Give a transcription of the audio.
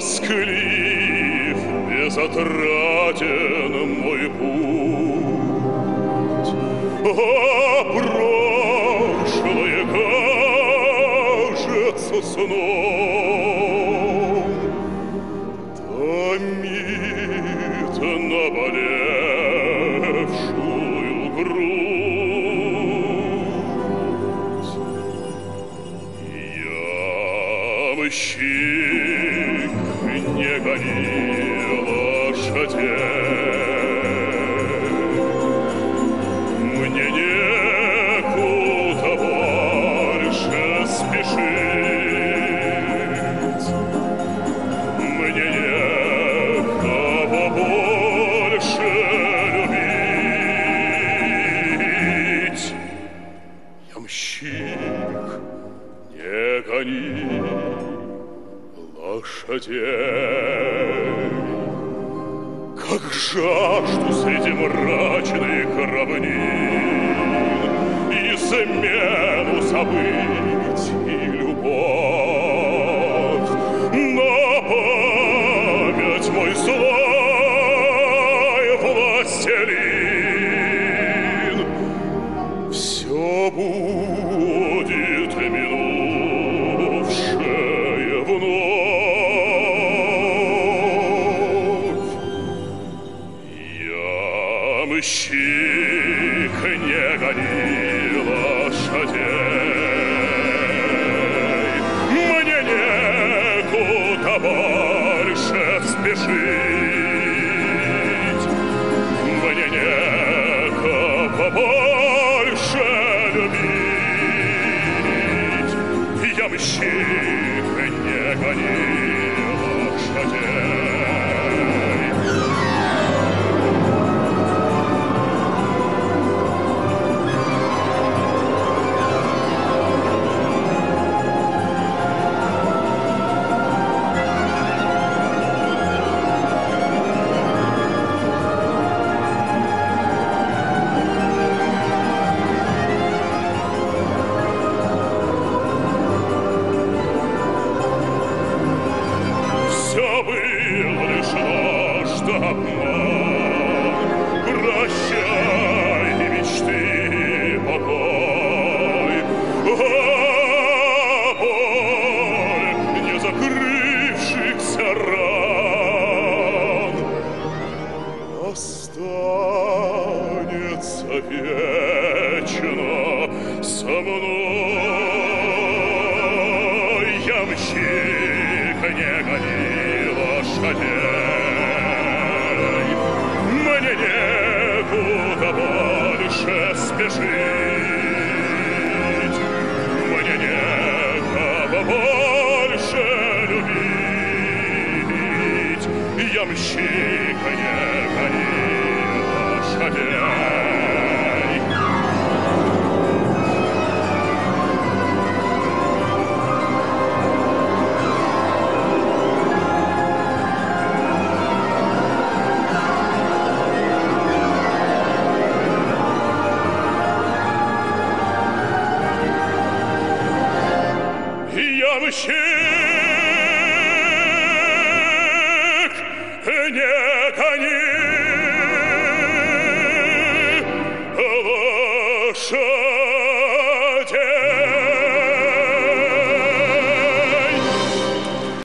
Тосклив, безотраден мой путь, а прошлое кажется сном, томит наболевшую грудь. Я мщик, не гони лошадей, мне некуда больше спешить, мне некого больше любить. Ямщик, не гони лошадей, как жажду среди мрачных равнин измену забыть и любовь на память мой злой властелин. Все будет минувшее вновь. Ямщик, не гони лошадей, мне некуда больше спешить, мне некого больше любить. Ямщик, не гони лошадей. Все было лишь ложь да обман. Прощай, мечты, покой. Боль не закрывшихся ран останется вечно со мной. Ямщик, не гони лошадей, мне некуда больше спешить, мне некого больше любить. Ямщик, не гони лошадей. Ямщик, не гони